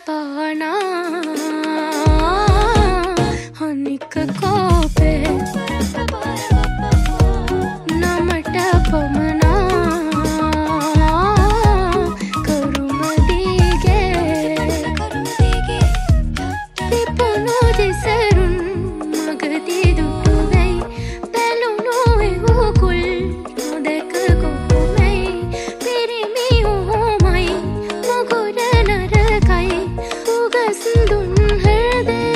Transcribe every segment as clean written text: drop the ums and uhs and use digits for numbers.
පානා අනික කෝපේ නමට පමනා කරුම දීගේ පිපුණු දිසරුන් මගදී දුටුවෙයි බැලුණු එවුකුල් නොදැක කොහොමයි පිරිමි ඔහොමයි මොගොඩ නරකයි උගස් දුන් හෘදේ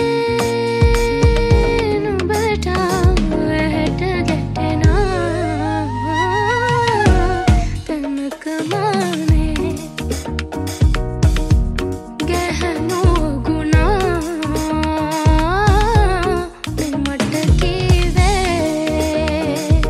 නුඹට වැට ගැටෙනා තනක මානේ ගැහණු ගුණා මෙමට කීවේ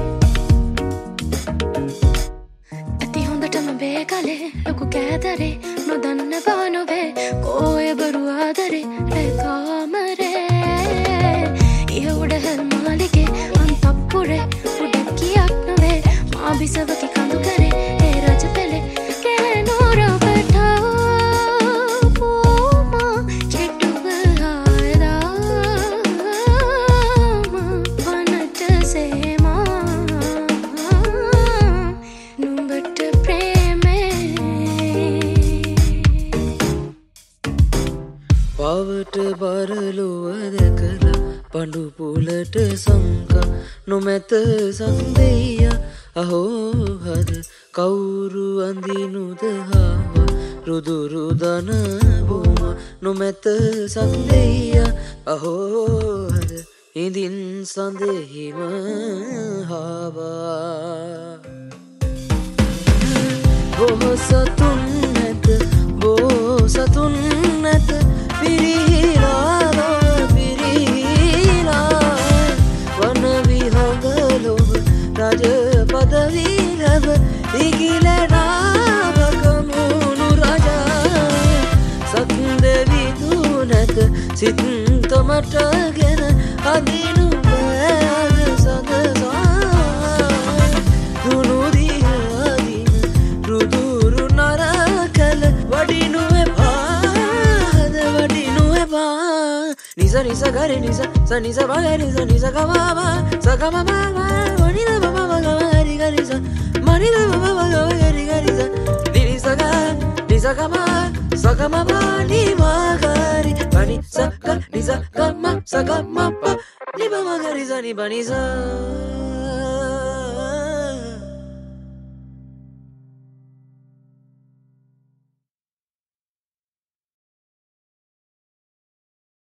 ඇති හොඳටම බේකලේ ලොකු කෑදරේ නොදන්න බානොවේ කෝය බරු ආදරේ රැකාමරේ ඉහ උඩ හෙල් මාලිගේ අන්තප්පුරේ උඩ කියක් නොවේ මා බිසවකි කඳු කරේ ඒ රජ පෙළේ කෑනෝරවට පෝමා චෙට්ටුව ආයදාම වනට සේමා නුඹට ප්‍රේමේ පවට බරලොව දැකලා පඳු පුලට සංකා නොමැත සංදෙය අහෝ හද කවුරු අඳිනුද හාවා රුදුරු දන බොම නොමැත සංදෙය අහෝ හද ඉදින් සඳෙහිම හාවා බොහොසතුන් නැත බෝසතුන් නැත පිරිහිලා පිරිහිලා වන විහඟලොව රජ පදවි ලැබ ඉගිලනා බකමුණු රජා සක්දෙවිදු නැත සිත්තමටගෙන අදිනු බෑග සඳසා දුනු දිහාදින රුදුරු නරකල වඩිනු එපාද වඩිනු එපා නිස නිස ගරි නිස ස නිස වග නිස නිස ගමා සගමමා වනිද මම වගවරි ගරිස මනිද මම වගවරි ගරිස නිසග නිසගමා සගමමා නිවාගරි බනි සග නිසගම සගමප නිබම ගරිස නිබනිසා